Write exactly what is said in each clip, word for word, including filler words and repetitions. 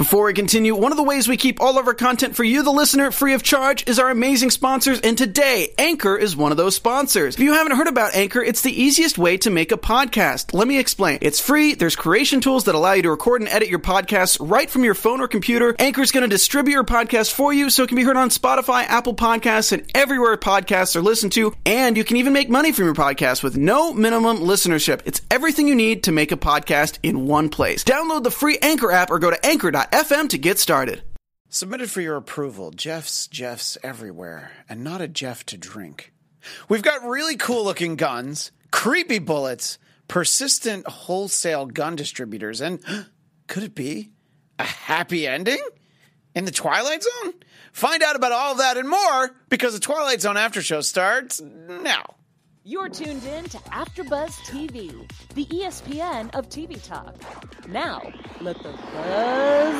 Before we continue, one of the ways we keep all of our content for you, the listener, free of charge is our amazing sponsors, and today, Anchor is one of those sponsors. If you haven't heard about Anchor, it's the easiest way to make a podcast. Let me explain. It's free, there's creation tools that allow you to record and edit your podcasts right from your phone or computer. Anchor is going to distribute your podcast for you so it can be heard on Spotify, Apple Podcasts, and everywhere podcasts are listened to, and you can even make money from your podcast with no minimum listenership. It's everything you need to make a podcast in one place. Download the free Anchor app or go to anchor dot f m to get started. Submitted for your approval, Jeff's Jeff's everywhere, and not a Jeff to drink. We've got really cool-looking guns, creepy bullets, persistent wholesale gun distributors, and could it be a happy ending in the Twilight Zone? Find out about all of that and more because the Twilight Zone After Show starts now. You're tuned in to AfterBuzz T V, the E S P N of T V talk. Now, let the buzz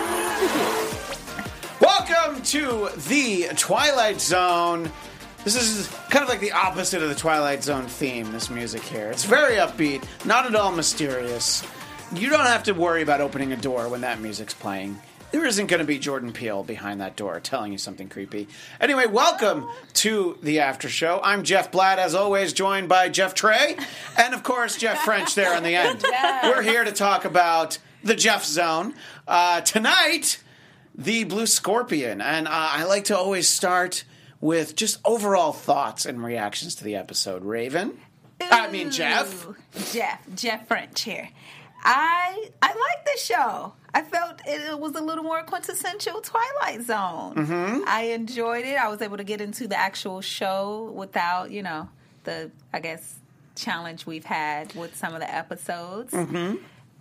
begin. Welcome to the Twilight Zone. This is kind of like the opposite of the Twilight Zone theme, this music here. It's very upbeat, not at all mysterious. You don't have to worry about opening a door when that music's playing. There isn't going to be Jordan Peele behind that door telling you something creepy. Anyway, welcome to the After Show. I'm Jeff Blatt, as always, joined by Jeff Trey, and of course, Jeff French there on the end. Yes. We're here to talk about the Jeff Zone. Uh, tonight, the Blue Scorpion. And uh, I like to always start with just overall thoughts and reactions to the episode. Raven? Ooh, I mean, Jeff? Jeff. Jeff French here. I I like the show. I felt it was a little more quintessential Twilight Zone. Mm-hmm. I enjoyed it. I was able to get into the actual show without, you know, the, I guess, challenge we've had with some of the episodes. Mm-hmm.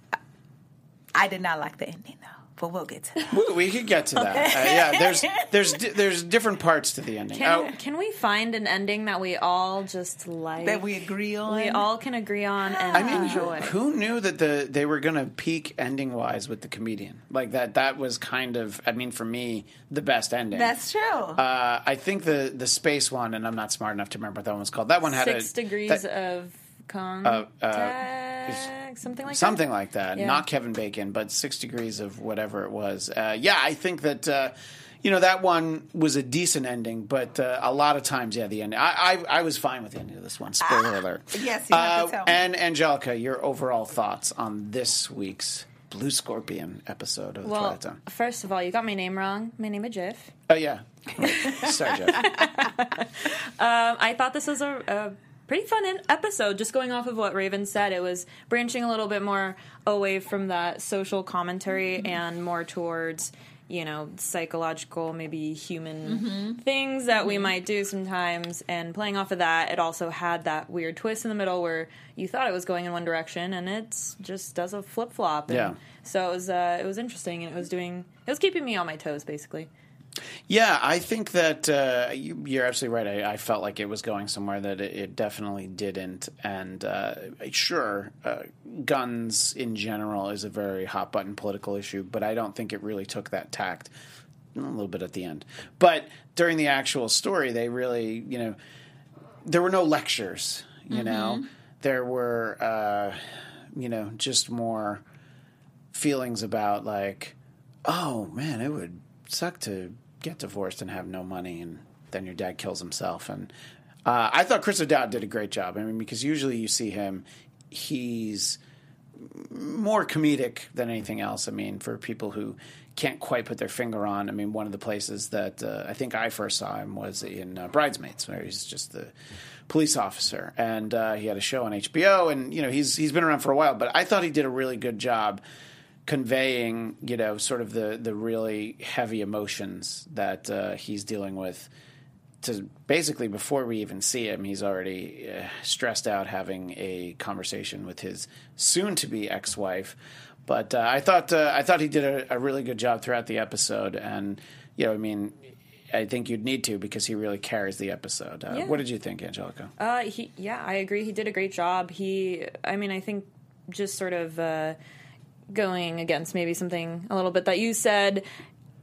I did not like the ending, though. But we'll get to that. We, we could get to that. Uh, yeah, there's there's there's different parts to the ending. Can, oh. can we find an ending that we all just like? That we agree on? We all can agree on and I mean, enjoy. who knew that the they were going to peak ending wise with the comedian? Like that that was kind of, I mean, for me, the best ending. That's true. Uh, I think the the space one, and I'm not smart enough to remember what that one was called. That one had Six a, degrees that, of contact, uh, uh, something like something that. like that. Yeah. Not Kevin Bacon, but Six Degrees of whatever it was. Uh, yeah, I think that. Uh, You know, that one was a decent ending, but uh, a lot of times, yeah, the ending. I, I I was fine with the ending of this one. Spoiler Ah, alert. yes, you have to tell me. And Angelica, your overall thoughts on this week's Blue Scorpion episode of the Well, Twilight Zone? first of all, you got my name wrong. My name is Jeff. Oh, yeah. Sorry, Jeff. Um, I thought this was a, a pretty fun in- episode. Just going off of what Raven said, it was branching a little bit more away from that social commentary Mm-hmm. and more towards, you know, psychological, maybe human Mm-hmm. things that we might do sometimes. And playing off of that, it also had that weird twist in the middle where you thought it was going in one direction and it just does a flip flop. Yeah. So it was uh, it was interesting, and it was doing it was keeping me on my toes basically. Yeah, I think that uh, you, you're absolutely right. I, I felt like it was going somewhere that it, it definitely didn't. And uh, sure, uh, guns in general is a very hot button political issue, but I don't think it really took that tact. A little bit at the end, but during the actual story, they really, you know, there were no lectures. You Mm-hmm. know, there were, uh, you know, just more feelings about like, oh man, it would suck to get divorced and have no money, and then your dad kills himself. And uh, I thought Chris O'Dowd did a great job. I mean, because usually you see him, he's more comedic than anything else. I mean, for people who can't quite put their finger on, I mean, one of the places that uh, I think I first saw him was in uh, Bridesmaids, where he's just the police officer, and uh, he had a show on H B O, and you know, he's he's been around for a while. But I thought he did a really good job conveying, you know, sort of the, the really heavy emotions that uh, he's dealing with. To basically, before we even see him, he's already uh, stressed out having a conversation with his soon-to-be ex-wife. But uh, I thought uh, I thought he did a, a really good job throughout the episode, and you know, I mean, I think you'd need to because he really carries the episode. Uh, Yeah. What did you think, Angelica? Uh, he, yeah, I agree. He did a great job. He, I mean, I think just sort of uh, going against maybe something a little bit that you said,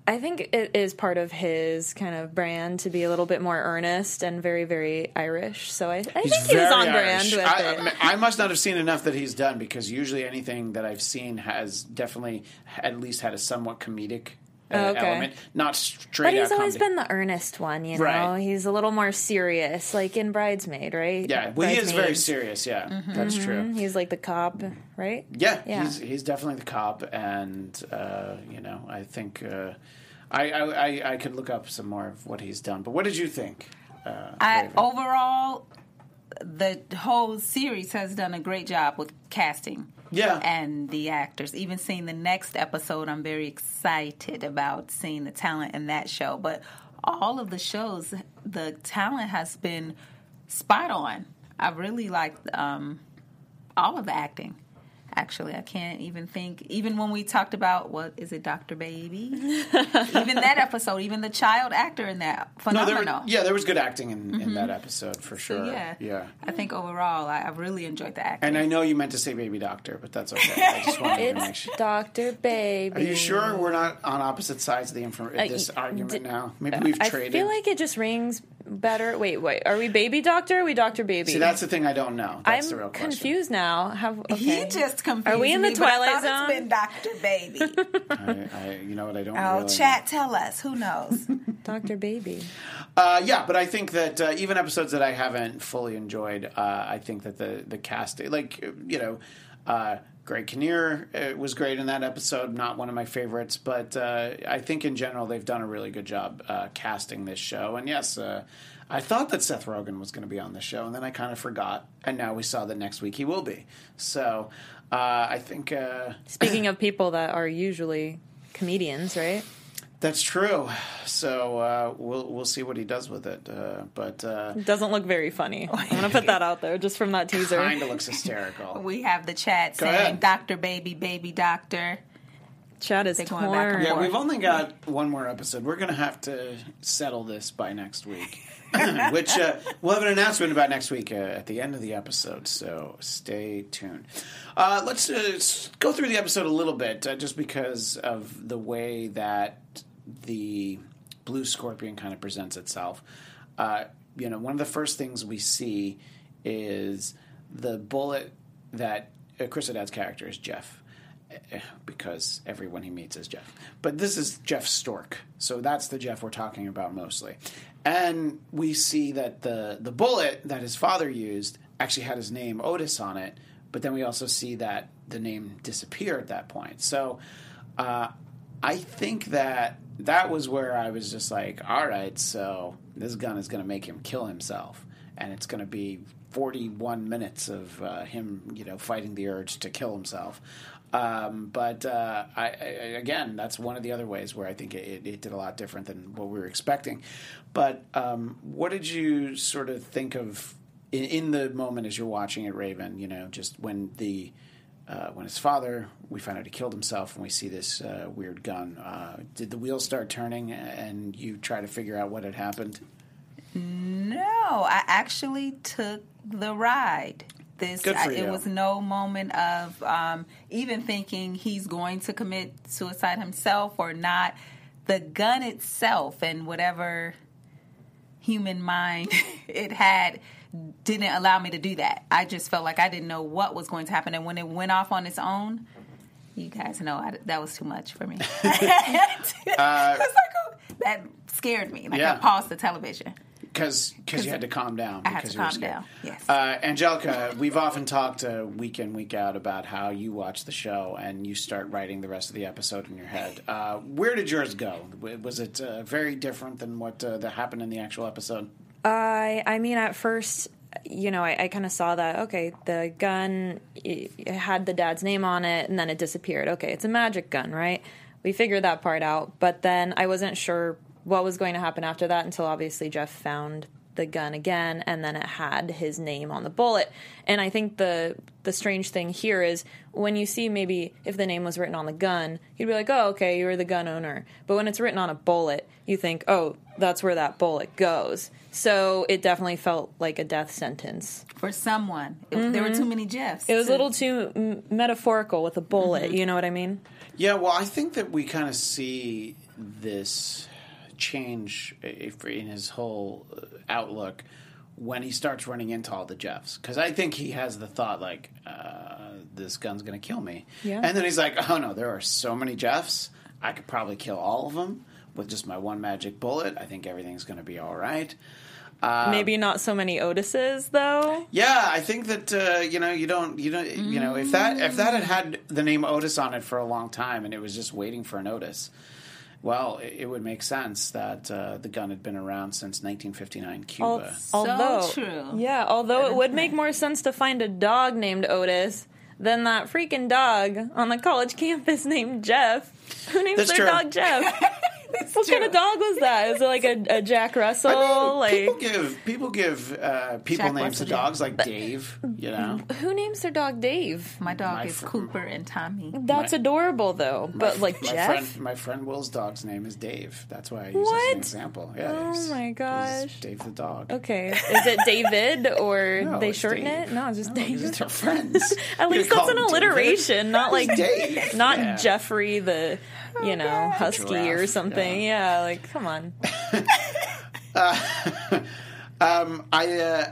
I think it is part of his kind of brand to be a little bit more earnest and very, very Irish. So I, I think he's very on Irish. brand with I, it. I must not have seen enough that he's done, because usually anything that I've seen has definitely at least had a somewhat comedic uh, Oh, okay. element, not straight But he's out always comedy. been the earnest one, you know? Right. He's a little more serious, like in Bridesmaid, right? Yeah, well, he is very Bridesmaids. serious, yeah. That's true. He's like the cop, right? Yeah, Yeah. he's he's definitely the cop, and uh, you know, I think uh, I, I I I could look up some more of what he's done. But what did you think? Uh, I Raven? overall, the whole series has done a great job with casting. Yeah. And the actors. Even seeing the next episode, I'm very excited about seeing the talent in that show. But all of the shows, the talent has been spot on. I really liked um, all of the acting. Actually, I can't even think. Even when we talked about, what is it, Doctor Baby? Even that episode, even the child actor in that, no, phenomenal. there were, yeah, there was good acting in, in that episode for So, sure. yeah. yeah. I think overall, I, I really enjoyed the acting. And I know you meant to say Baby Doctor, but that's okay. I just wanted to make It's sure. Doctor Baby. Are you sure we're not on opposite sides of the inf- this y- argument d- now? Maybe we've I traded. feel like it just rings better. Wait, wait. Are we Baby Doctor or are we Doctor Baby? See, that's the thing I don't know. That's I'm the real question. confused now. Have, okay. He just confused Are we in the me, but I Twilight thought Zone? It's been Doctor Baby. I, I, you know what? I don't. Oh, really chat, tell us. Who knows? Doctor Baby. Uh, yeah, but I think that uh, even episodes that I haven't fully enjoyed, uh, I think that the the cast, like you know, uh, Greg Kinnear uh, was great in that episode. Not one of my favorites, but uh, I think in general they've done a really good job uh, casting this show. And yes, uh, I thought that Seth Rogen was going to be on this show, and then I kind of forgot. And now we saw that next week he will be. So uh, I think uh, Speaking of people that are usually comedians, right? that's true. So uh, we'll we'll see what he does with it. Uh, but uh, It doesn't look very funny. I'm going to put that out there just from that teaser. kind of looks hysterical. We have the chat Go saying ahead. Doctor Baby, Baby Doctor. Chad is They're going back and torn. Yeah, forth. we've only got one more episode. We're going to have to settle this by next week, which uh, we'll have an announcement about next week uh, at the end of the episode. So stay tuned. Uh, let's uh, s- go through the episode a little bit, uh, just because of the way that the Blue Scorpion kind of presents itself. Uh, you know, one of the first things we see is the bullet that uh, Chris Haddad's character is Jeff. Because everyone he meets is Jeff. But this is Jeff Stork. So that's the Jeff we're talking about mostly. And we see that the, the bullet that his father used actually had his name Otis on it. But then we also see that the name disappeared at that point. So uh, I think that that was where I was just like, all right, so this gun is going to make him kill himself. And it's going to be forty-one minutes of uh, him, you know, fighting the urge to kill himself. Um, but uh, I, I, again, that's one of the other ways where I think it, it did a lot different than what we were expecting. But um, what did you sort of think of in, in the moment as you're watching it, Raven? You know, just when the uh, when his father, we find out he killed himself, and we see this uh, weird gun. Uh, did the wheels start turning, and you try to figure out what had happened? No, I actually took the ride. This Good for I, you. It was no moment of um, even thinking he's going to commit suicide himself or not. The gun itself and whatever human mind it had didn't allow me to do that. I just felt like I didn't know what was going to happen, and when it went off on its own, you guys know I, that was too much for me. Uh, It was like, oh, that scared me. Like Yeah. I paused the television. Because you had to calm down. I had because to you were calm scared. down, yes. Uh, Angelica, we've often talked uh, week in, week out about how you watch the show and you start writing the rest of the episode in your head. Uh, where did yours go? Was it uh, very different than what uh, that happened in the actual episode? I I mean, at first, you know, I, I kind of saw that, okay, the gun it, it had the dad's name on it, and then it disappeared. Okay, it's a magic gun, right? We figured that part out, but then I wasn't sure what was going to happen after that until obviously Jeff found the gun again, and then it had his name on the bullet. And I think the the strange thing here is when you see maybe if the name was written on the gun, you'd be like, oh, okay, you're the gun owner. But when it's written on a bullet, you think, oh, that's where that bullet goes. So it definitely felt like a death sentence. For someone. It, mm-hmm. There were too many Jeffs. It was a little too m- metaphorical with a bullet, mm-hmm. you know what I mean? Yeah, well, I think that we kind of see this change in his whole outlook when he starts running into all the Jeffs. Because I think he has the thought, like, uh, this gun's going to kill me. Yeah. And then he's like, oh, no, there are so many Jeffs. I could probably kill all of them with just my one magic bullet. I think everything's going to be all right. Uh, Maybe not so many Otises, though. Yeah, I think that uh, you know you don't you don't you know if that if that had had the name Otis on it for a long time and it was just waiting for an Otis, well, it, it would make sense that uh, the gun had been around since nineteen fifty-nine Cuba. Al- although, so true. Yeah, although it would make more sense to find a dog named Otis than that freaking dog on the college campus named Jeff. Who names That's their true. dog Jeff? What true. kind of dog was that? Is it like a, a Jack Russell? I mean, like people give people give uh, people Jack names to Russell dogs like Dave. You know, who names their dog Dave? My dog My is fr- Cooper and Tommy. That's My- adorable, though. But like my Jeff. friend, my friend Will's dog's name is Dave. That's why I use What? this as an example. Yeah, Oh he's- my he's gosh. Dave the dog. Okay, is it David or No, they it's shorten Dave. it? No, it's just No, David. they're friends. At You least call that's an him David? alliteration, not like Dave. not Yeah. Jeffrey the, you know, husky Giraffe, or something. Yeah. like come on. Um, I uh,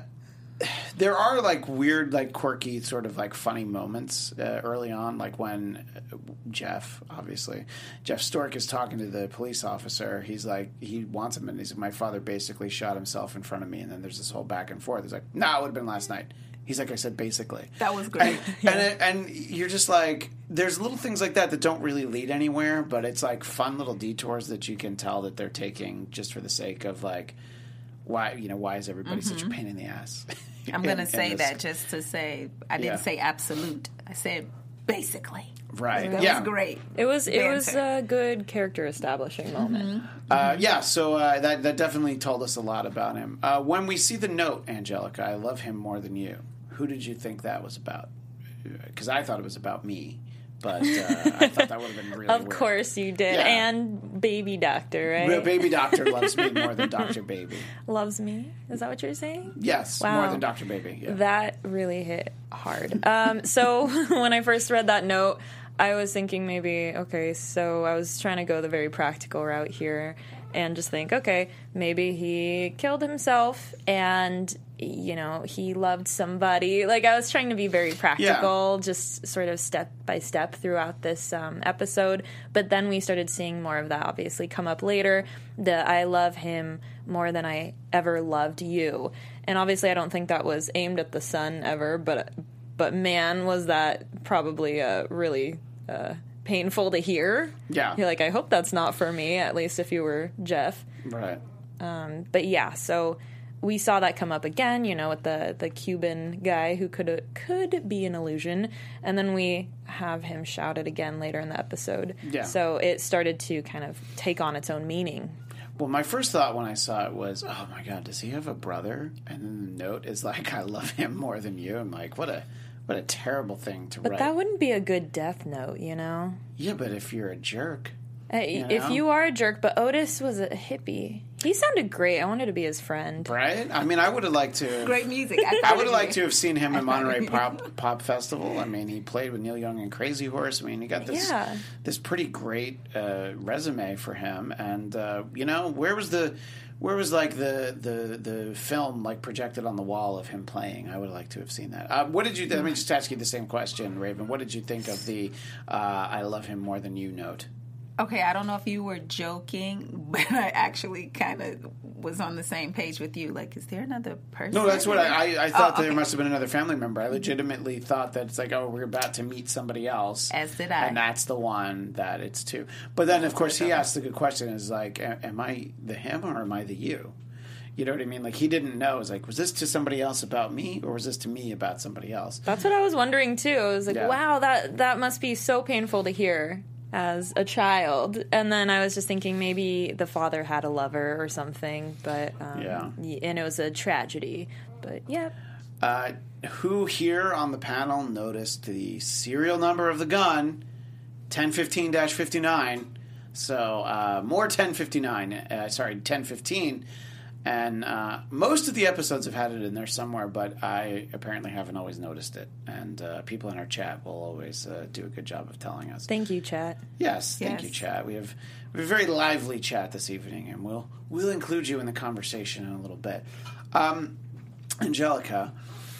there are like weird, like quirky, sort of like funny moments uh, early on, like when uh, Jeff, obviously, Jeff Stork is talking to the police officer. He's like, he wants him, and he's like, my father basically shot himself in front of me, and then there's this whole back and forth. He's like, no, nah, it would have been last night. He's like, I said basically. That was great. And, and, it, and you're just like, there's little things like that that don't really lead anywhere, but it's like fun little detours that you can tell that they're taking just for the sake of like, why, you know, why is everybody Mm-hmm. such a pain in the ass? I'm going to in- say in this- that just to say, I didn't Yeah. say absolute. I said basically. Right. That yeah. was great. It was it was Banter. a good character establishing moment. Uh, yeah, so uh, that that definitely told us a lot about him. Uh, when we see the note, Angelica, I love him more than you. Who did you think that was about? Because I thought it was about me, but uh, I thought that would have been really Of weird. course you did. Yeah. And Baby Doctor, right? Well, Baby Doctor loves me more than Doctor Baby. Loves me. Is that what you're saying? Yes, Wow. more than Doctor Baby. Yeah. That really hit hard. Um, so when I first read that note, I was thinking maybe, okay, so I was trying to go the very practical route here and just think, okay, maybe he killed himself and, you know, he loved somebody. Like, I was trying to be very practical, just sort of step by step throughout this um, episode. But then we started seeing more of that obviously come up later. The I love him more than I ever loved you. And obviously I don't think that was aimed at the son ever, but but man, was that probably uh, really uh, painful to hear. Yeah. You're like, I hope that's not for me, at least if you were Jeff. Right. Um, but yeah, so we saw that come up again, you know, with the, the Cuban guy who could could be an illusion, and then we have him shout it again later in the episode. Yeah. So it started to kind of take on its own meaning. Well, my first thought when I saw it was, oh my God, does he have a brother? And then the note is like, I love him more than you. I'm like, what a what a terrible thing to But write. that wouldn't be a good death note, you know? Yeah, but if you're a jerk. Uh, You If know? you are a jerk, but Otis was a hippie. He sounded great. I wanted to be his friend. Right? I mean, I would have liked to. Great music. I, I thought would it have liked was- to have seen him in Monterey Pop Pop Festival. I mean, he played with Neil Young and Crazy Horse. I mean, he got this Yeah. this pretty great uh, resume for him. And uh, you know, where was the where was like the, the the film like projected on the wall of him playing? I would have liked to have seen that. Uh, what did you? Let me just ask you the same question, Raven. What did you think of the uh, "I love him more than you" note? Okay, I don't know if you were joking, but I actually kind of was on the same page with you. Like, is there another person? No, that's what I, I, I thought. Oh, That there okay. must have been another family member. I legitimately thought that it's like, oh, we're about to meet somebody else. As did I. And that's the one that it's to. But then, of course, he asked the good question: is like, a- am I the him or am I the you? You know what I mean? Like, he didn't know. It was like, was this to somebody else about me, or was this to me about somebody else? That's what I was wondering too. I was like, Yeah. wow, that that must be so painful to hear. as a child. And then I was just thinking maybe the father had a lover or something, but um, Yeah. and it was a tragedy. But yeah. Uh, who here on the panel noticed the serial number of the gun, ten fifteen dash fifty-nine? So uh, more ten fifty-nine, uh, sorry, ten fifteen. And uh, most of the episodes have had it in there somewhere, but I apparently haven't always noticed it. And uh, people in our chat will always uh, do a good job of telling us. Thank you, chat. Yes, thank Yes. you, chat. We have, we have a very lively chat this evening, and we'll we'll include you in the conversation in a little bit. Um, Angelica,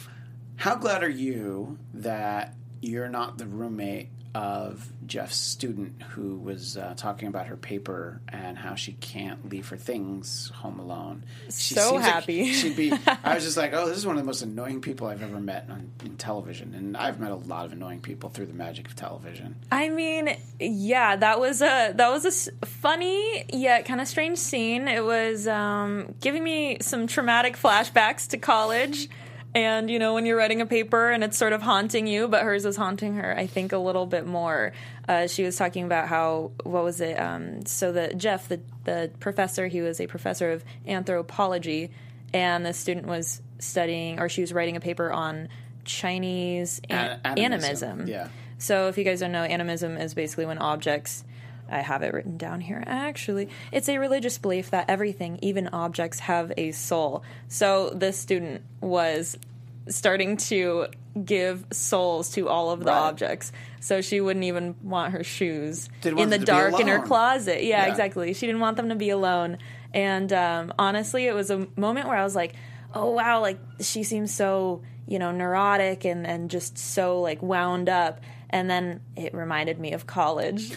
how glad are you that you're not the roommate of Jeff's student who was uh, talking about her paper and how she can't leave her things home alone? She So seems like happy. she'd be. I was just like, oh, this is one of the most annoying people I've ever met on in television, and I've met a lot of annoying people through the magic of television. I mean, yeah, that was a that was a s- funny yet kind of strange scene. It was um, giving me some traumatic flashbacks to college. And, you know, when you're writing a paper and it's sort of haunting you, but hers is haunting her, I think, a little bit more. Uh, she was talking about how, what was it? Um, so the Jeff, the, the professor, he was a professor of anthropology, and the student was studying, or she was writing a paper on Chinese an- A- animism. animism, yeah. So if you guys don't know, animism is basically when objects... I have it written down here, actually. It's a religious belief that everything, even objects, have a soul. So this student was starting to give souls to all of the Right. objects. So she wouldn't even want her shoes Didn't want in the them to be dark in her alone. closet. Yeah, Yeah. exactly. She didn't want them to be alone. And um, honestly, it was a moment where I was like, oh, wow, like, she seems so, you know, neurotic and, and just so, like, wound up. And then it reminded me of college.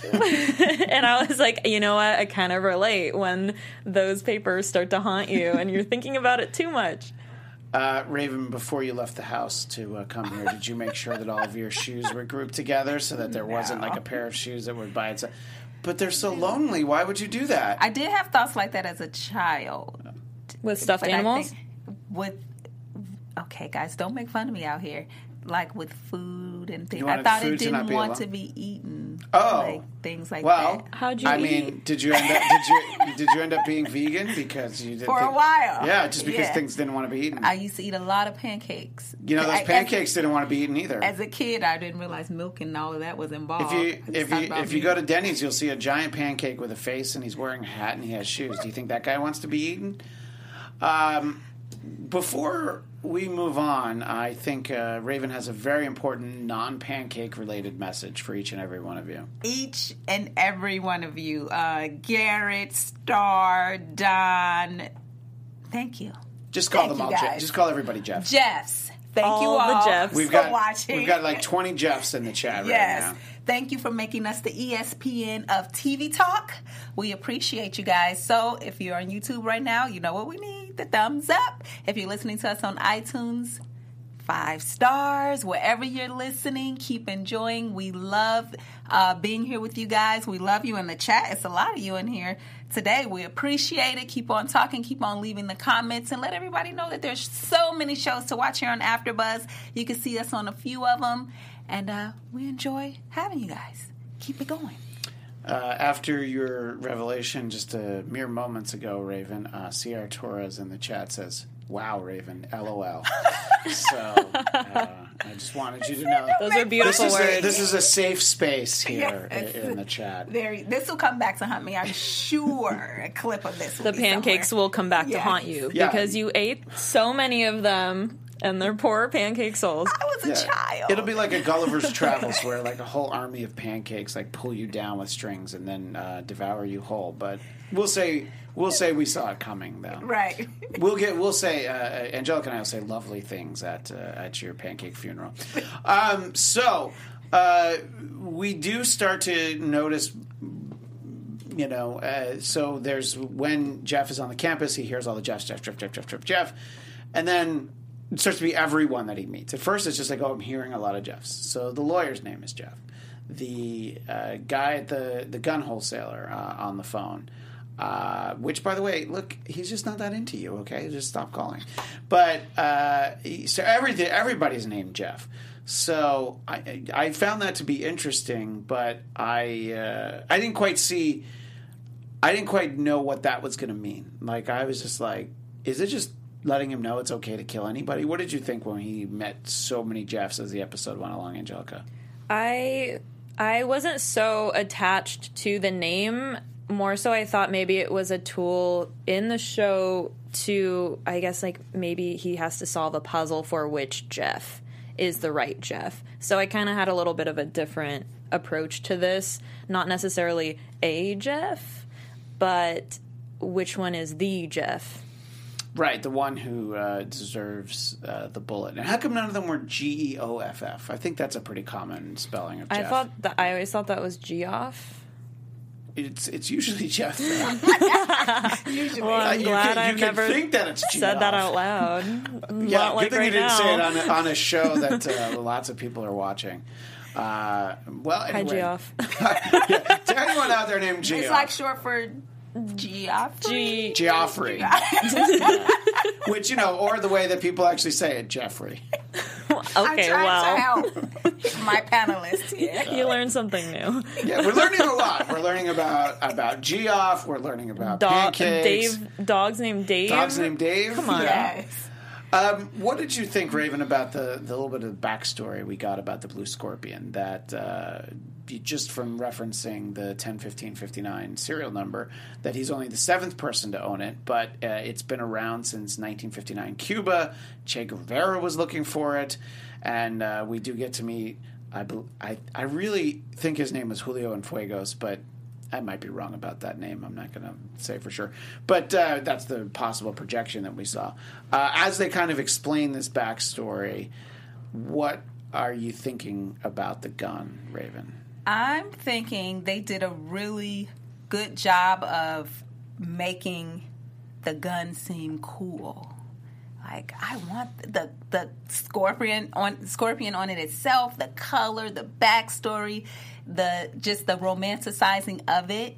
And I was like, you know what? I kind of relate when those papers start to haunt you and you're thinking about it too much. Uh, Raven, before you left the house to uh, come here, did you make sure that all of your shoes were grouped together so that there wasn't like a pair of shoes that would by itself? But they're so lonely. Why would you do that? I did have thoughts like that as a child. With stuffed But I animals? think with okay, guys, don't make fun of me out here. Like with food and things, You I wanted thought food it to not didn't be want alone? to be eaten. Oh. like things like Well, that. How'd you I eat? mean, did you end up did you did you end up being vegan because you did For a while. Yeah, just because Yeah. things didn't want to be eaten. I used to eat a lot of pancakes. you know, those I- as- pancakes didn't want to be eaten either. As a kid, I didn't realize milk and all of that was involved. If you I just if thought you about if you meat. go to Denny's, you'll see a giant pancake with a face, and he's wearing a hat and he has shoes. Do you think that guy wants to be eaten? Um, before we move on, I think uh, Raven has a very important non-pancake related message for each and every one of you. each and every one of you, uh, Garrett, Star, Don, thank you. Just call Thank them you all. Jeff. guys. Just call everybody Jeff. Jeffs, thank you All the all Jeffs. We've for got watching. we've got like twenty Jeffs in the chat Yes. right now. Thank you for making us the E S P N of T V Talk. We appreciate you guys. So if you're on YouTube right now, you know what we need, the thumbs up. If you're listening to us on iTunes, five stars. Wherever you're listening, keep enjoying. We love uh, being here with you guys. We love you in the chat. It's a lot of you in here today. We appreciate it. Keep on talking. Keep on leaving the comments. And let everybody know that there's so many shows to watch here on AfterBuzz. You can see us on a few of them. And uh, we enjoy having you guys. Keep it going. Uh, after your revelation just a mere moments ago, Raven, uh, C R Torres in the chat says, "Wow, Raven, LOL." So uh, I just wanted you to know Those are this beautiful is, a, words. this is a safe space here Yes. in, in the chat. There, this will come back to hunt me. I'm sure a clip of this will The be pancakes somewhere. will come back to Yes. haunt you Yeah. because you ate so many of them and they're poor pancake souls. I was a Yeah. child. It'll be like a Gulliver's Travels where like a whole army of pancakes like pull you down with strings and then uh, devour you whole. But we'll say we'll say we saw it coming though. right. We'll get. We'll say. Uh, Angelica and I will say lovely things at uh, at your pancake funeral. Um, so uh, we do start to notice. You know, uh, so there's when Jeff is on the campus, he hears all the Jeffs, Jeff, Jeff, Jeff, Jeff, Jeff, Jeff, and then it starts to be everyone that he meets. At first, it's just like, oh, I'm hearing a lot of Jeffs. So the lawyer's name is Jeff. The uh, guy at the the gun wholesaler uh, on the phone. Uh, which, by the way, look, he's just not that into you. Okay, just stop calling. But uh, he- so everything, everybody's named Jeff. So I I found that to be interesting, but I uh, I didn't quite see. I didn't quite know what that was going to mean. Like, I was just like, is it just letting him know it's okay to kill anybody? What did you think when he met so many Jeffs as the episode went along, Angelica? I I wasn't so attached to the name. More so, I thought maybe it was a tool in the show to, I guess, like, maybe he has to solve a puzzle for which Jeff is the right Jeff. So I kind of had a little bit of a different approach to this. Not necessarily a Jeff, but which one is the Jeff? Right, the one who uh, deserves uh, the bullet. And how come none of them were G E O F F? I think that's a pretty common spelling of Jeff. I thought that I always thought that was Geoff. It's it's usually Jeff. usually. Well, I'm uh, you glad can, I've you never can think that it's Geoff. said that out loud. Yeah, Not good like thing right you didn't now. say it on a, on a show that uh, lots of people are watching. Uh, well, anyway. Hi, Geoff. Yeah, to anyone out there named Geoff. It's like short for Geoffrey. G- Geoffrey. Which, you know, or the way that people actually say it, Jeffrey. I'm Okay, trying well, to help my panelists here. you learned something new. Yeah, we're learning a lot. We're learning about about Geoff. We're learning about Dog, pancakes. Dave, dog's named Dave. Dog's named Dave. Come on. Yes. Um, what did you think, Raven, about the, the little bit of backstory we got about the Blue Scorpion? That uh, just from referencing the ten fifteen fifty-nine serial number, that he's only the seventh person to own it, but uh, it's been around since nineteen fifty-nine Cuba. Che Guevara was looking for it, and uh, we do get to meet. I, bel- I I really think his name was Julio Enfuegos, but I might be wrong about that name. I'm not going to say for sure. But uh, that's the possible projection that we saw. Uh, as they kind of explain this backstory, what are you thinking about the gun, Raven? I'm thinking they did a really good job of making the gun seem cool. Like, I want the the scorpion on scorpion on it itself, the color, the backstory, the just the romanticizing of it.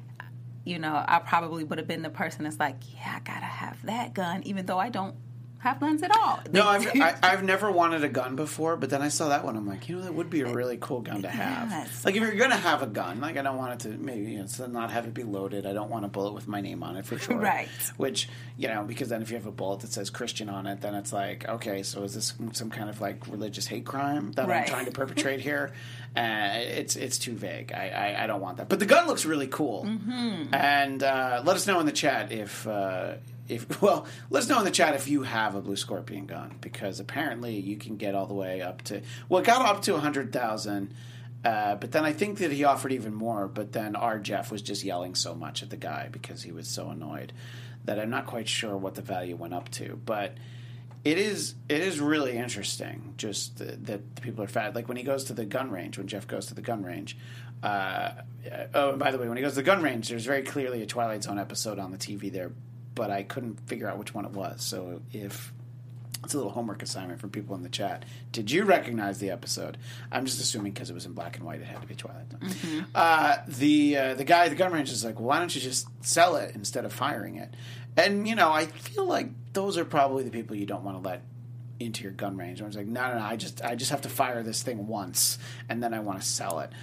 You know, I probably would have been the person that's like, yeah, I gotta have that gun, even though I don't have guns at all. No, I've I, I've never wanted a gun before, but then I saw that one. I'm like, you know, that would be a really cool gun to have. Yes. Like, if you're going to have a gun, like, I don't want it to maybe you know, to not have it be loaded. I don't want a bullet with my name on it for sure. Right. Which, you know, because then if you have a bullet that says Christian on it, then it's like, okay, so is this some kind of like religious hate crime that Right. I'm trying to perpetrate here? Uh, it's it's too vague. I, I I don't want that. But the gun looks really cool. Mm-hmm. And uh, let us know in the chat if. Uh, If, well, let us know in the chat if you have a Blue Scorpion gun, because apparently you can get all the way up to, well, it got up to one hundred thousand, uh, but then I think that he offered even more, but then our Jeff was just yelling so much at the guy because he was so annoyed that I'm not quite sure what the value went up to, but it is it is really interesting just that, that the people are fat. Like when he goes to the gun range, when Jeff goes to the gun range, uh, oh, and by the way, when he goes to the gun range, there's very clearly a Twilight Zone episode on the T V there, but I couldn't figure out which one it was. So if it's a little homework assignment for people in the chat, did you recognize the episode? I'm just assuming because it was in black and white, it had to be Twilight Zone. Mm-hmm. Uh, the uh, the guy at the gun range is like, well, why don't you just sell it instead of firing it? And, you know, I feel like those are probably the people you don't want to let into your gun range. I was like, no, no, no, I just, I just have to fire this thing once, and then I want to sell it.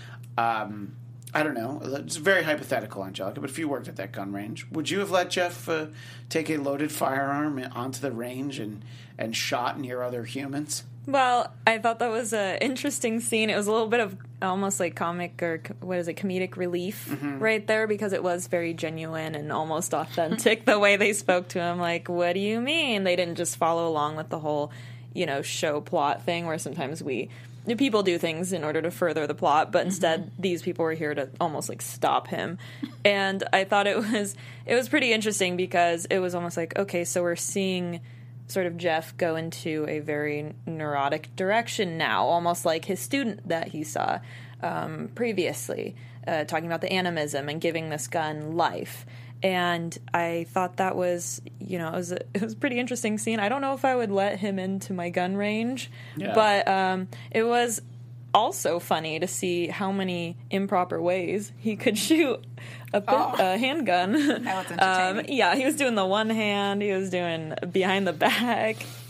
Um I don't know. It's very hypothetical, Angelica, but if you worked at that gun range, would you have let Jeff uh, take a loaded firearm onto the range and, and shot near other humans? Well, I thought that was an interesting scene. It was a little bit of almost like comic or what is it, comedic relief mm-hmm. right there, because it was very genuine and almost authentic the way they spoke to him. Like, what do you mean? They didn't just follow along with the whole, you know, show plot thing where sometimes we... people do things in order to further the plot, but instead mm-hmm. these people were here to almost like stop him. And I thought it was it was pretty interesting because it was almost like, okay, so we're seeing sort of Jeff go into a very neurotic direction now, almost like his student that he saw um, previously, uh, talking about the animism and giving this gun life. And I thought that was, you know, it was a, it was a pretty interesting scene. I don't know if I would let him into my gun range, yeah. but um, it was also funny to see how many improper ways he could shoot a, pit, oh. a handgun. That was entertaining. Um, yeah, he was doing the one hand, he was doing behind the back.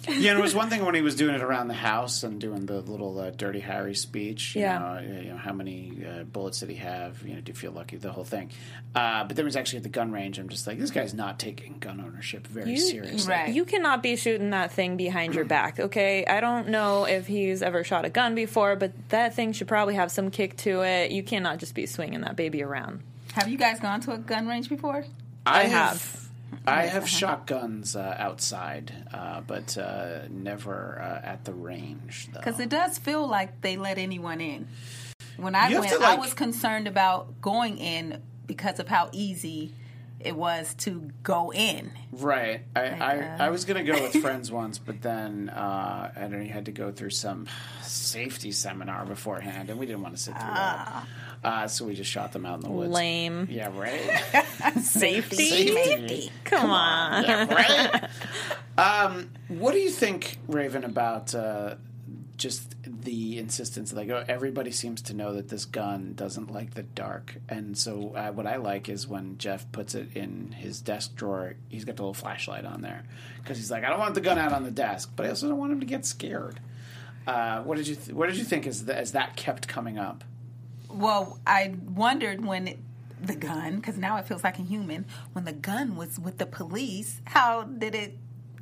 Yeah, and it was one thing when he was doing it around the house and doing the little uh, Dirty Harry speech. You Yeah. Know, you know, how many uh, bullets did he have? You know, do you feel lucky? The whole thing. Uh, but then was actually at the gun range. I'm just like, this guy's not taking gun ownership very You- seriously. Right. You cannot be shooting that thing behind your back, okay? I don't know if he's ever shot a gun before, but that thing should probably have some kick to it. You cannot just be swinging that baby around. Have you guys gone to a gun range before? I, I have. have. I have shot guns uh, outside, uh, but uh, never uh, at the range. Because it does feel like they let anyone in. When I You have went, to, like- I was concerned about going in because of how easy it was to go in. Right. I, I, uh, I was going to go with friends once, but then uh, I don't know, you had to go through some safety seminar beforehand, and we didn't want to sit through that. Uh, so we just shot them out in the woods. Lame. Yeah, right? Safety? Safety. Come on. Yeah, right? um, what do you think, Raven, about uh, just the insistence? Like, oh, everybody seems to know that this gun doesn't like the dark. And so uh, what I like is when Jeff puts it in his desk drawer, he's got the little flashlight on there. Because he's like, I don't want the gun out on the desk, but I also don't want him to get scared. Uh, what did you th- What did you think as, th- as that kept coming up? Well, I wondered when it, the gun, because now it feels like a human, when the gun was with the police, how did it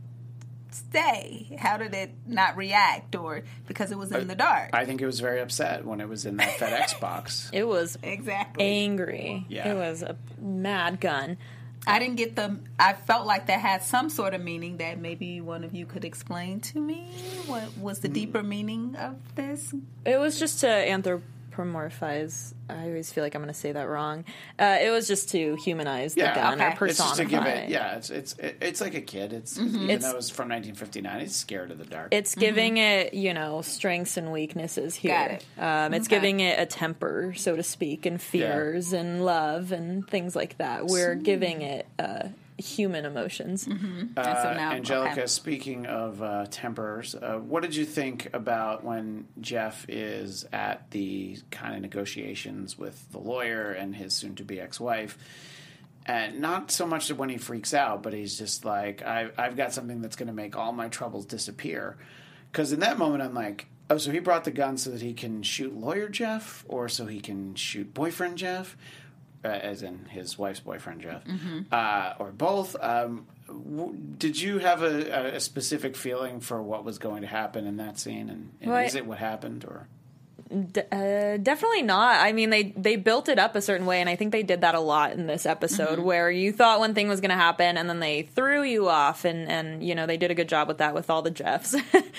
stay? How did it not react? Or because it was in the dark? I think it was very upset when it was in that FedEx box. It was Exactly. angry. Yeah. It was a mad gun. I didn't get the. I felt like that had some sort of meaning that maybe one of you could explain to me. What was the deeper meaning of this? It was just to anthropomorphize. I always feel like I'm going to say that wrong. Uh, it was just to humanize the Yeah, gun okay. or It's personify. just to give it, yeah. It's it's it's like a kid. It's even It's- though it was from nineteen fifty-nine, it's scared of the dark. It's giving it, you know, strengths and weaknesses here. Got it. Um, it's Okay. giving it a temper, so to speak, and fears and love and things like that. We're giving it uh, human emotions. And Uh, so now, Angelica, okay. speaking of uh, tempers, uh, what did you think about when Jeff is at the kind of negotiations with the lawyer and his soon-to-be ex-wife? And not so much that when he freaks out, but he's just like, I, I've got something that's going to make all my troubles disappear. Because in that moment, I'm like, oh, so he brought the gun so that he can shoot lawyer Jeff, or so he can shoot boyfriend Jeff? Uh, as in his wife's boyfriend, Jeff, uh, or both. Um, w- did you have a, a specific feeling for what was going to happen in that scene, and, and Well, I- is it what happened, or D- uh, definitely not. I mean, they they built it up a certain way, and I think they did that a lot in this episode, where you thought one thing was going to happen, and then they threw you off, and, and you know they did a good job with that with all the Jeffs.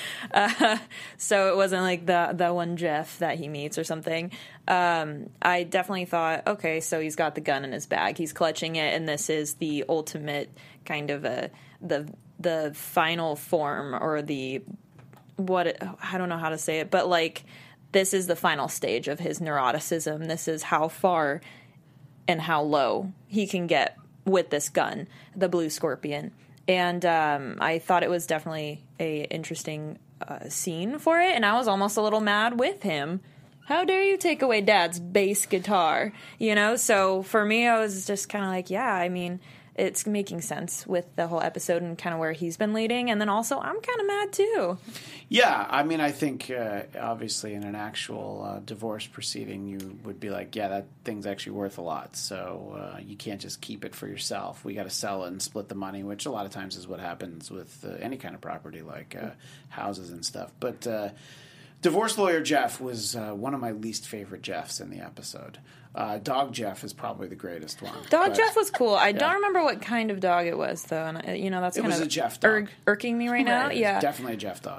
uh, so it wasn't like the the one Jeff that he meets or something. Um, I definitely thought, okay, so he's got the gun in his bag, he's clutching it, and this is the ultimate kind of a the the final form or the what it, I don't know how to say it, but like. This is the final stage of his neuroticism. This is how far and how low he can get with this gun, the Blue Scorpion. And um, I thought it was definitely a interesting uh, scene for it, and I was almost a little mad with him. How dare you take away Dad's bass guitar? You know, so for me, I was just kind of like, yeah, I mean, it's making sense with the whole episode and kind of where he's been leading. And then also, I'm kind of mad too. yeah? I mean, I think uh, obviously in an actual uh, divorce proceeding, you would be like, yeah, that thing's actually worth a lot, so uh, you can't just keep it for yourself. We got to sell it and split the money, which a lot of times is what happens with uh, any kind of property, like uh, houses and stuff. But uh, divorce lawyer Jeff was uh, one of my least favorite Jeffs in the episode. Uh, dog Jeff is probably the greatest one. Dog But- Jeff was cool. I Yeah. don't remember what kind of dog it was, though. And, uh, you know, that's It kind was of a Jeff dog. ir- irking me right now. Right, Yeah. definitely a Jeff dog.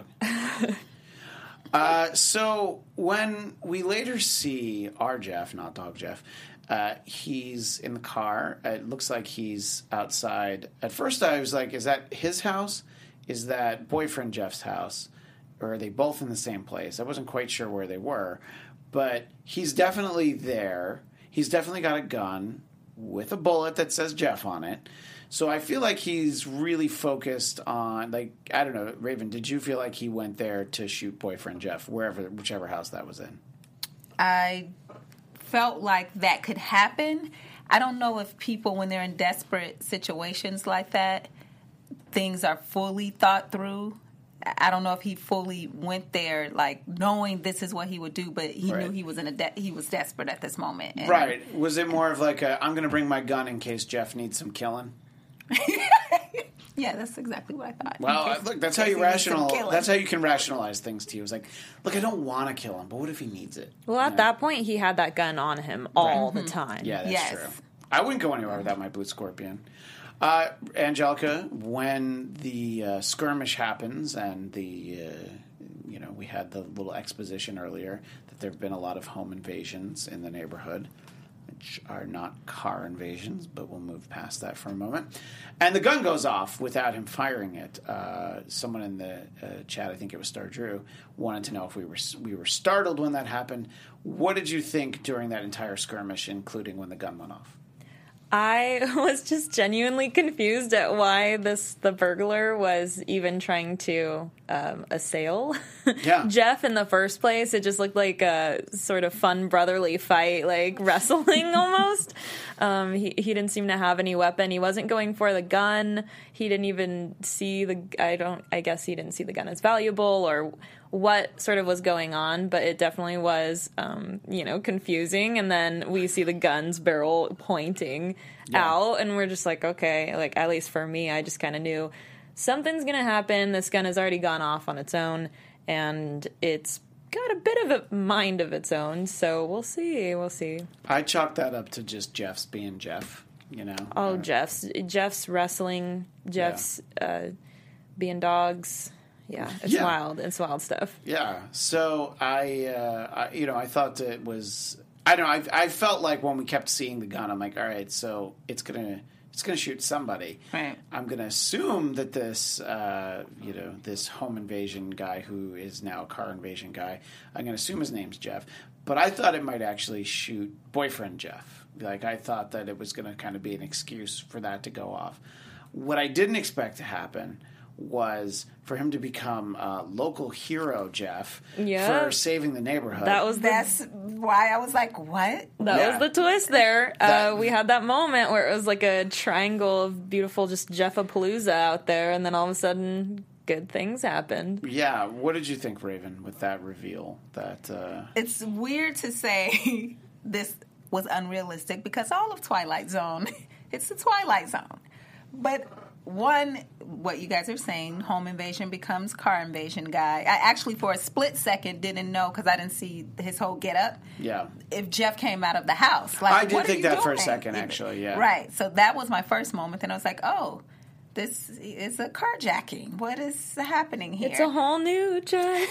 uh, so when we later see our Jeff, not dog Jeff, uh, he's in the car. It looks like he's outside. At first I was like, is that his house? Is that boyfriend Jeff's house? Or are they both in the same place? I wasn't quite sure where they were. But he's definitely there. He's definitely got a gun with a bullet that says Jeff on it. So I feel like he's really focused on, like, I don't know, Raven, did you feel like he went there to shoot boyfriend Jeff, wherever, whichever house that was in? I felt like that could happen. I don't know if people, when they're in desperate situations like that, things are fully thought through I don't know if he fully went there, like knowing this is what he would do, but he Right. knew he was in a de- he was desperate at this moment. And Right. Was it more of like a, I'm going to bring my gun in case Jeff needs some killing? Yeah, that's exactly what I thought. Well, In uh, case- look, that's in how case you he needs some rational. killing. That's how you can rationalize things to you. It's like, look, I don't want to kill him, but what if he needs it? Well, at that point, he had that gun on him all the time. Yeah, that's Yes. true. I wouldn't go anywhere without my Blue Scorpion. Uh, Angelica, when the uh, skirmish happens and the, uh, you know, we had the little exposition earlier that there have been a lot of home invasions in the neighborhood, which are not car invasions, but we'll move past that for a moment. And the gun goes off without him firing it. Uh, someone in the uh, chat, I think it was Star Drew, wanted to know if we were we were startled when that happened. What did you think during that entire skirmish, including when the gun went off? I was just genuinely confused at why this the burglar was even trying to um, assail Yeah. Jeff in the first place. It just looked like a sort of fun brotherly fight, like wrestling almost. Um, he he didn't seem to have any weapon. He wasn't going for the gun. He didn't even see the. I don't. I guess he didn't see the gun as valuable or what sort of was going on, but it definitely was, um, you know, confusing. And then we see the gun's barrel pointing Yeah. out, and we're just like, okay, like at least for me, I just kind of knew something's gonna happen. This gun has already gone off on its own, and it's got a bit of a mind of its own. So we'll see. We'll see. I chalked that up to just Jeff's being Jeff, you know. Oh, Uh, Jeff's Jeff's wrestling. Jeff's uh, being dogs. Yeah, it's Yeah. wild. It's wild stuff. Yeah. So I, uh, I, you know, I thought it was. I don't know. I, I felt like when we kept seeing the gun, I'm like, all right, so it's gonna, it's gonna shoot somebody. Right. I'm gonna assume that this, uh, you know, this home invasion guy who is now a car invasion guy. I'm gonna assume his name's Jeff, but I thought it might actually shoot boyfriend Jeff. Like I thought that it was gonna kind of be an excuse for that to go off. What I didn't expect to happen was for him to become uh, local hero Jeff Yeah. for saving the neighborhood. That was the, That's why I was like, what? that Yeah. was the twist there. That- uh, we had that moment where it was like a triangle of beautiful just Jeffapalooza out there, and then all of a sudden, good things happened. Yeah. What did you think, Raven, with that reveal? That uh, It's weird to say this was unrealistic because all of Twilight Zone, it's the Twilight Zone. But one, what you guys are saying, home invasion becomes car invasion guy. I actually, for a split second, didn't know because I didn't see his whole get up. yeah. If Jeff came out of the house, like I did what are think you that for a doing? second, actually, yeah. Right. So that was my first moment, and I was like, oh, this is a carjacking. What is happening here? It's a whole new Jeff.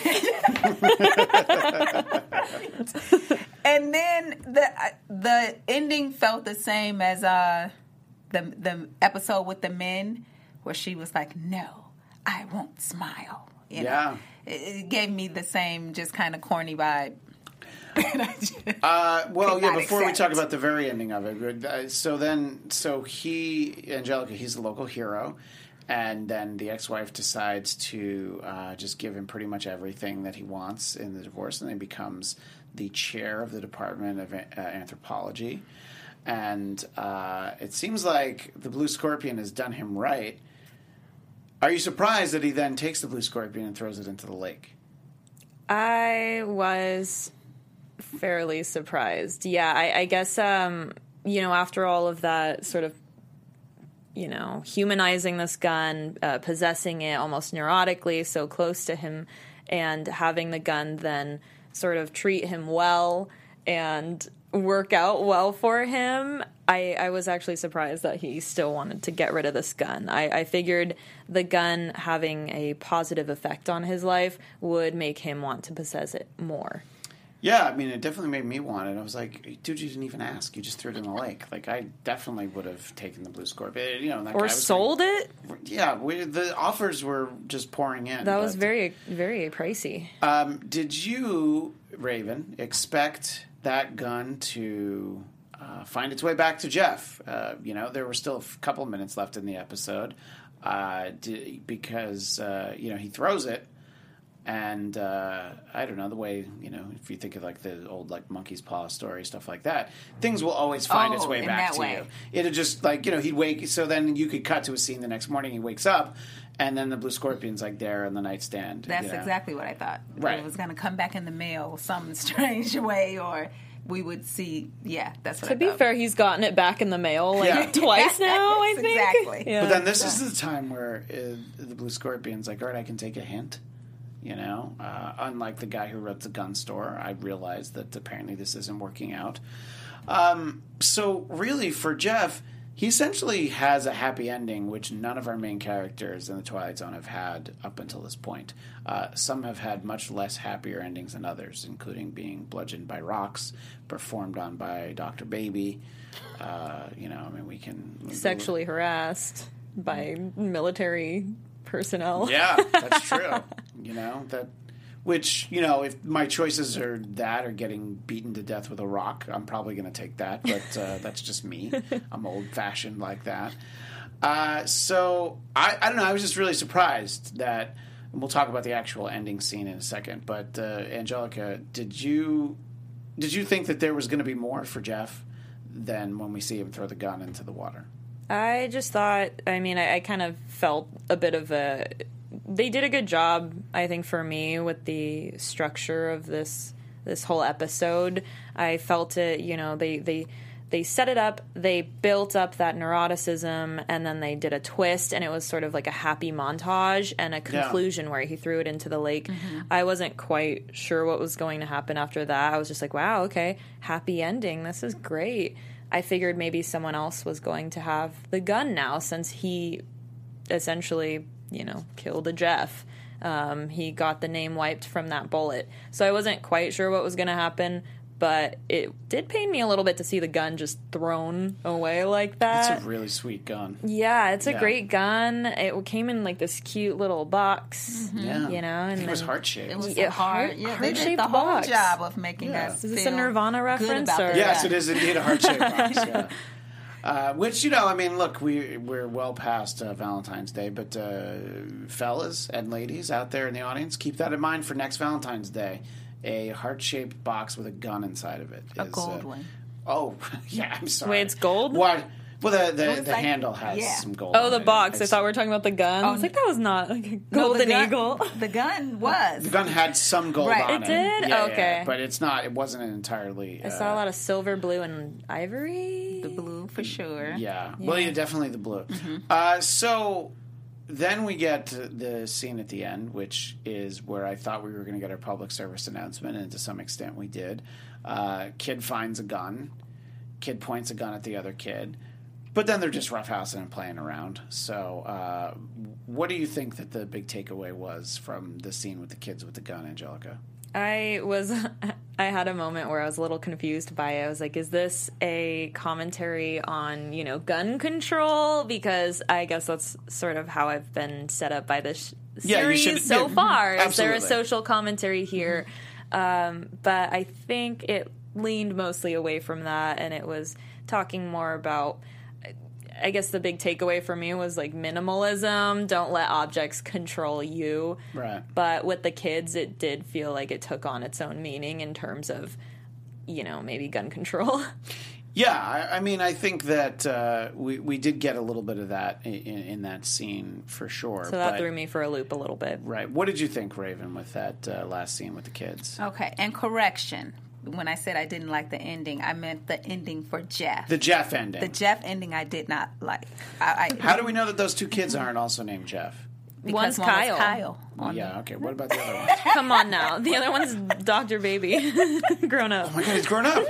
And then the the ending felt the same as uh, the the episode with the men, where she was like, "No, I won't smile." You know? Yeah. It, it gave me the same, just kind of corny vibe. And I just- Uh, well, could yeah. not Before we accept. talk about the very ending of it, uh, so then, so he, Angelica, he's the local hero, and then the ex-wife decides to uh, just give him pretty much everything that he wants in the divorce, and then becomes the chair of the Department of uh, Anthropology. And uh, it seems like the Blue Scorpion has done him right. Are you surprised that he then takes the Blue Scorpion and throws it into the lake? I was fairly surprised. Yeah, I, I guess, um, you know, after all of that sort of, you know, humanizing this gun, uh, possessing it almost neurotically, so close to him, and having the gun then sort of treat him well and work out well for him, I, I was actually surprised that he still wanted to get rid of this gun. I, I figured the gun having a positive effect on his life would make him want to possess it more. Yeah, I mean, it definitely made me want it. I was like, dude, you didn't even ask. You just threw it in the lake. Like, I definitely would have taken the Blue Scorpion. You know, and that guy Or was sold it? like, yeah, we, the offers were just pouring in. That was but, very, very pricey. Um, did you, Raven, expect that gun to uh, find its way back to Jeff? Uh, you know, there were still a f- couple minutes left in the episode uh, did, because, uh, you know, he throws it. And uh, I don't know, the way, you know, if you think of like the old like monkey's paw story, stuff like that, things will always find Oh, its way in back that to way. you. It'll just like, you know, he'd wake, so then you could cut to a scene the next morning, he wakes up And then the Blue Scorpion's like there on the nightstand. That's you know? exactly what I thought. Right. It was going to come back in the mail some strange way, or we would see. Yeah, that's what To I be thought. fair, he's gotten it back in the mail like Yeah. twice now, I think. Exactly. Yeah. But then this is the time where uh, the Blue Scorpion's like, all right, I can take a hint. You know, uh, unlike the guy who wrote the gun store, I realized that apparently this isn't working out. Um, so really, for Jeff, he essentially has a happy ending, which none of our main characters in the Twilight Zone have had up until this point. Uh, some have had much less happier endings than others, including being bludgeoned by rocks, performed on by Doctor Baby. Uh, you know, I mean, we can... we- Sexually harassed by military personnel. Yeah, that's true. You know, that... Which, you know, if my choices are that or getting beaten to death with a rock, I'm probably going to take that. But uh, that's just me. I'm old-fashioned like that. Uh, so, I, I don't know. I was just really surprised that... And we'll talk about the actual ending scene in a second. But, uh, Angelica, did you... Did you think that there was going to be more for Jeff than when we see him throw the gun into the water? I just thought, I mean, I, I kind of felt a bit of a... They did a good job, I think, for me with the structure of this this whole episode. I felt it, you know, they they they set it up, they built up that neuroticism, and then they did a twist, and it was sort of like a happy montage and a conclusion yeah. where he threw it into the lake. Mm-hmm. I wasn't quite sure what was going to happen after that. I was just like, wow, okay, happy ending. This is great. I figured maybe someone else was going to have the gun now, since he essentially... you know, killed a Jeff. Um, he got the name wiped from that bullet. So I wasn't quite sure what was going to happen, but it did pain me a little bit to see the gun just thrown away like that. It's a really sweet gun. Yeah, it's a yeah. great gun. It came in like this cute little box, mm-hmm. yeah. you know. And it was heart-shaped. It was yeah, a heart, heart, yeah, heart they did shaped the whole box. job of making yeah. us Is this feel a Nirvana reference? Good about Or? Yes, it is indeed a heart-shaped box, yeah. Uh, which, you know, I mean, look, we, we're well past uh, Valentine's Day, but uh, fellas and ladies out there in the audience, keep that in mind for next Valentine's Day. A heart-shaped box with a gun inside of it. A is, gold uh, one. Oh, yeah, I'm sorry. Wait, it's gold? What? Well, the, the, the like, handle has yeah. some gold Oh, on the it. box. I It's- thought we were talking about the gun. Oh, I was like, that was not like a No, golden the gun, eagle. The gun was. The gun had some gold Right. on It it. did? Yeah, Okay. yeah, but it's not, it wasn't an entirely... I uh, saw a lot of silver, blue, and ivory. The blue for sure. Yeah. Well, yeah, definitely the blue. Mm-hmm. Uh, so then we get to the scene at the end, which is where I thought we were going to get our public service announcement, and to some extent we did. Uh, kid finds a gun. Kid points a gun at the other kid. But then they're just roughhousing and playing around. So uh, what do you think that the big takeaway was from the scene with the kids with the gun, Angelica? I was, I had a moment where I was a little confused by it. I was like, is this a commentary on, you know, gun control? Because I guess that's sort of how I've been set up by this Yeah, you series should- so yeah, far. Is there a absolutely. social commentary here? Um, but I think it leaned mostly away from that, and it was talking more about... I guess the big takeaway for me was like minimalism. Don't let objects control you. Right. But with the kids, it did feel like it took on its own meaning in terms of, you know, maybe gun control. Yeah, I, I mean, I think that uh, we we did get a little bit of that in, in that scene for sure. So that but, threw me for a loop a little bit. Right. What did you think, Raven, with that uh, last scene with the kids? Okay, and correction. When I said I didn't like the ending, I meant the ending for Jeff. The Jeff ending. The Jeff ending I did not like. I, I, How do we know that those two kids aren't also named Jeff? because One's one was Kyle. Kyle. on Yeah, the- okay. What about the other one? Come on now. The other one's Doctor Baby. Grown up. Oh my God, he's grown up.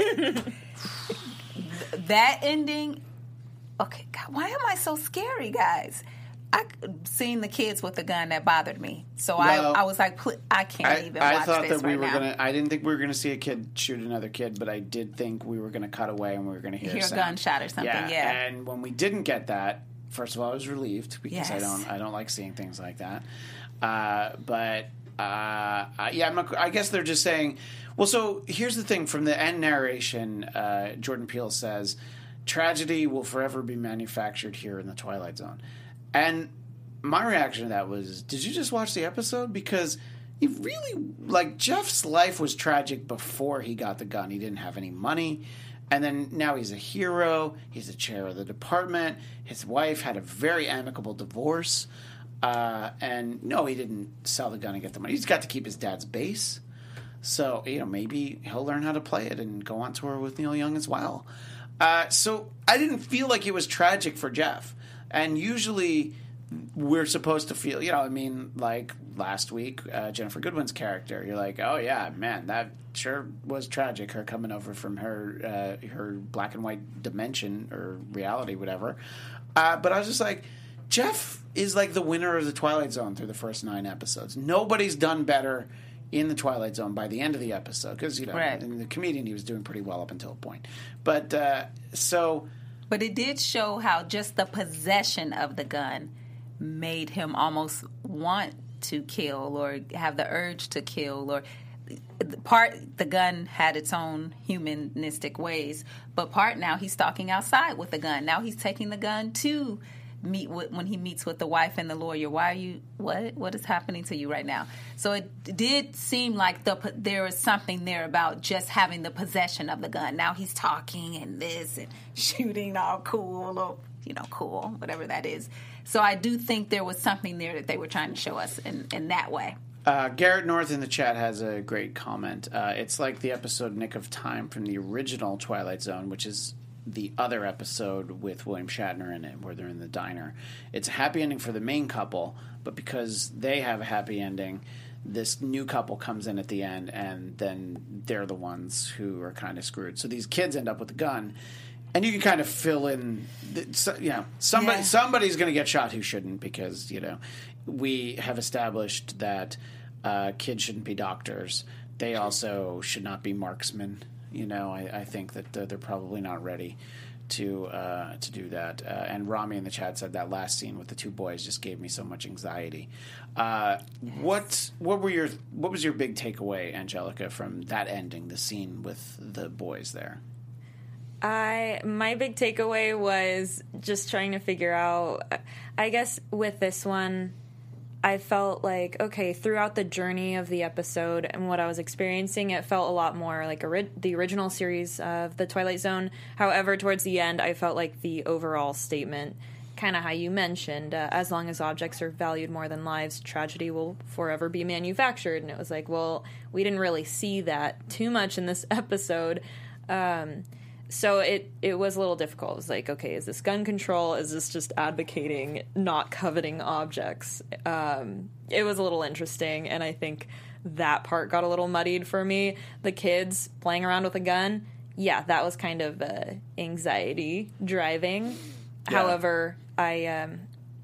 That ending. Okay, God, why am I so scary, guys? I seen the kids with the gun that bothered me, so Well, I I was like, pl- I can't I, even I watch thought this that we right were now. gonna. I didn't think we were gonna see a kid shoot another kid, but I did think we were gonna cut away and we were gonna hear, Hear a sound. gunshot or something, yeah. And when we didn't get that, first of all, I was relieved because I Yes. don't. I don't like seeing things like that. Uh, but uh, I- yeah, I'm not, I guess they're just saying. Well, so here's the thing: from the end narration, uh, Jordan Peele says, "Tragedy will forever be manufactured here in the Twilight Zone," and my reaction to that was, did you just watch the episode? Because he really, like, Jeff's life was tragic before he got the gun. He didn't have any money. And then now he's a hero. He's the chair of the department. His wife had a very amicable divorce. Uh, and no, he didn't sell the gun and get the money. He's got to keep his dad's base. So, you know, maybe he'll learn how to play it and go on tour with Neil Young as well. Uh, so I didn't feel like it was tragic for Jeff. And usually we're supposed to feel, you know, I mean, like last week, uh, Jennifer Goodwin's character, you're like, oh, yeah, man, that sure was tragic, her coming over from her uh, her black and white dimension or reality, whatever. Uh, but I was just like, Jeff is like the winner of the Twilight Zone through the first nine episodes. Nobody's done better in the Twilight Zone by the end of the episode because, you know, right. in the comedian, he was doing pretty well up until a point. But uh, so... But it did show how just the possession of the gun made him almost want to kill or have the urge to kill. Or part, the gun had its own humanistic ways, but part now he's stalking outside with the gun. Now he's taking the gun to meet with, when he meets with the wife and the lawyer. Why are you, what, what is happening to you right now? So it did seem like the there was something there about just having the possession of the gun. Now he's talking and this and shooting all cool or, you know, cool, whatever that is. So I do think there was something there that they were trying to show us in, in that way. Uh, Garrett North in the chat has a great comment. Uh, it's like the episode Nick of Time from the original Twilight Zone, which is the other episode with William Shatner in it, where they're in the diner. It's a happy ending for the main couple, but because they have a happy ending, this new couple comes in at the end, and then they're the ones who are kind of screwed. So these kids end up with a gun, and you can kind of fill in, the, you know, somebody Yeah. somebody's going to get shot who shouldn't, because, you know, we have established that uh, kids shouldn't be doctors. They also should not be marksmen. You know, I, I think that uh, they're probably not ready to uh, to do that. Uh, and Rami in the chat said that last scene with the two boys just gave me so much anxiety. Uh, yes. What what were your what was your big takeaway, Angelica, from that ending, the scene with the boys there? I my big takeaway was just trying to figure out. I guess with this one, I felt like, okay, throughout the journey of the episode and what I was experiencing, it felt a lot more like ori- the original series of The Twilight Zone. However, towards the end, I felt like the overall statement, kind of how you mentioned, uh, as long as objects are valued more than lives, tragedy will forever be manufactured. And it was like, well, we didn't really see that too much in this episode. Um So it, it was a little difficult. It was like, okay, is this gun control? Is this just advocating not coveting objects? Um, it was a little interesting, and I think that part got a little muddied for me. The kids playing around with a gun, yeah, that was kind of uh, anxiety driving. Yeah. However, I um,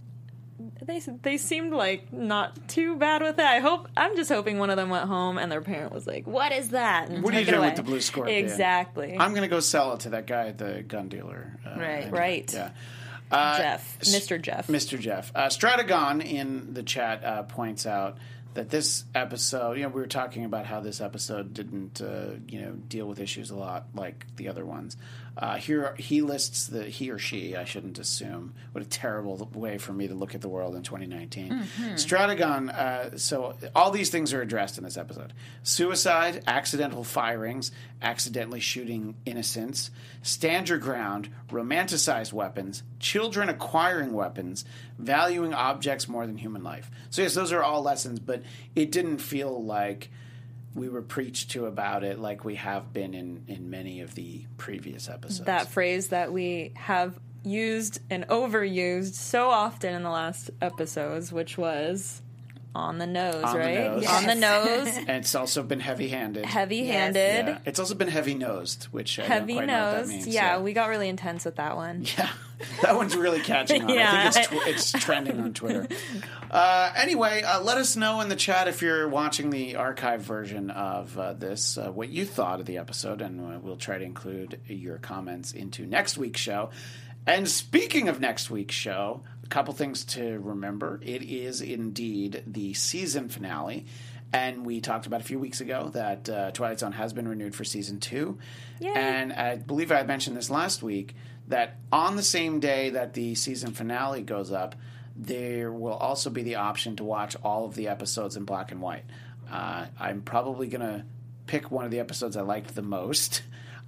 they they seemed like not too bad with it. I hope I'm just hoping one of them went home and their parent was like, "What is that?" And what are you doing away. with the blue Scorpion? Exactly. I'm going to go sell it to that guy at the gun dealer. Uh, right, and, right. Yeah. Uh, Jeff, Mister Jeff, Mister Jeff. Uh, Stratagon in the chat uh, points out that this episode, you know, we were talking about how this episode didn't, uh, you know, deal with issues a lot like the other ones. Uh, here he lists the he or she. I shouldn't assume. What a terrible way for me to look at the world in twenty nineteen. Mm-hmm. Stratagon. Uh, so all these things are addressed in this episode: suicide, accidental firings, accidentally shooting innocents, stand your ground, romanticize weapons, children acquiring weapons, valuing objects more than human life. So yes, those are all lessons, but it didn't feel like we were preached to about it like we have been in, in many of the previous episodes. That phrase that we have used and overused so often in the last episodes, which was on the nose, on right? The nose. Yes. On the nose. And it's also been heavy-handed. Heavy-handed. Yeah. It's also been heavy-nosed, which I heavy don't quite know what that nosed. means. Yeah, so. we got really intense with that one. Yeah, that one's really catching on. Yeah. I think it's, tw- it's trending on Twitter. Uh, anyway, uh, let us know in the chat if you're watching the archive version of uh, this, uh, what you thought of the episode, and uh, we'll try to include your comments into next week's show. And speaking of next week's show, a couple things to remember. It is indeed the season finale. And we talked about a few weeks ago that uh, Twilight Zone has been renewed for season two. Yay. And I believe I mentioned this last week, that on the same day that the season finale goes up, there will also be the option to watch all of the episodes in black and white. Uh, I'm probably going to pick one of the episodes I liked the most.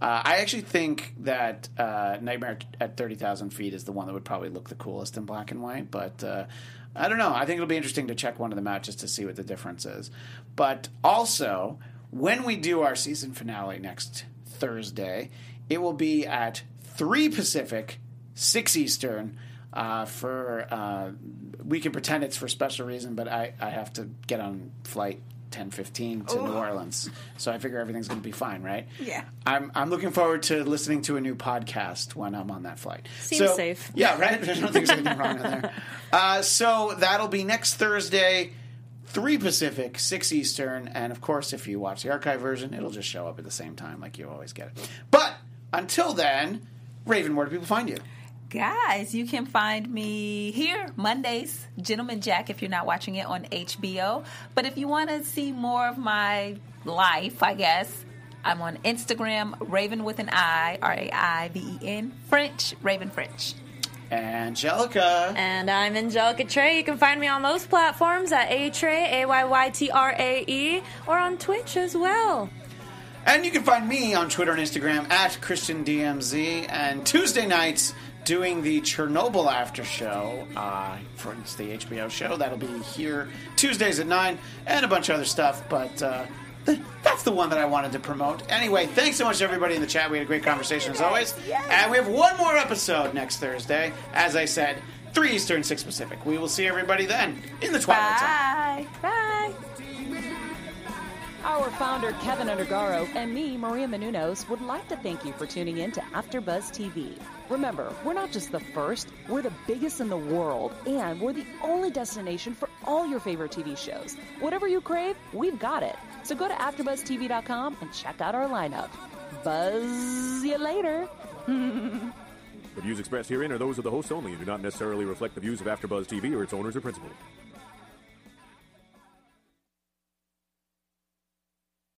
Uh, I actually think that uh, Nightmare at thirty thousand feet is the one that would probably look the coolest in black and white, but uh, I don't know. I think it'll be interesting to check one of them out just to see what the difference is. But also, when we do our season finale next Thursday, it will be at three Pacific, six Eastern. Uh, for uh, we can pretend it's for special reason, but I, I have to get on flight ten fifteen to Ooh. New Orleans, so I figure everything's going to be fine, right? Yeah. I'm I'm looking forward to listening to a new podcast when I'm on that flight. Seems so, safe. Yeah, right. I don't think there's anything wrong in there. Uh, so that'll be next Thursday, three Pacific, six Eastern, and of course, if you watch the archive version, it'll just show up at the same time, like you always get it. But until then, Raven, where do people find you? Guys, you can find me here Mondays, Gentleman Jack, if you're not watching it on H B O. But if you want to see more of my life, I guess, I'm on Instagram, Raven with an I, R A I V E N, French, Raven French. Angelica. And I'm Angelica Trey. You can find me on most platforms at A Trey, A Y Y T R A E, or on Twitch as well. And you can find me on Twitter and Instagram at Christian D M Z. And Tuesday nights, doing the Chernobyl after show uh, for it's the H B O show. That'll be here Tuesdays at nine, and a bunch of other stuff, but uh, th- that's the one that I wanted to promote. Anyway, thanks so much to everybody in the chat. We had a great conversation as always. Yes. And we have one more episode next Thursday. As I said, three Eastern, six Pacific. We will see everybody then in the Twilight Zone. Bye. Bye. Our founder, Kevin Undergaro, and me, Maria Menounos, would like to thank you for tuning in to AfterBuzz T V. Remember, we're not just the first, we're the biggest in the world, and we're the only destination for all your favorite T V shows. Whatever you crave, we've got it. So go to after buzz T V dot com and check out our lineup. Buzz you later. The views expressed herein are those of the hosts only and do not necessarily reflect the views of AfterBuzz T V or its owners or principals.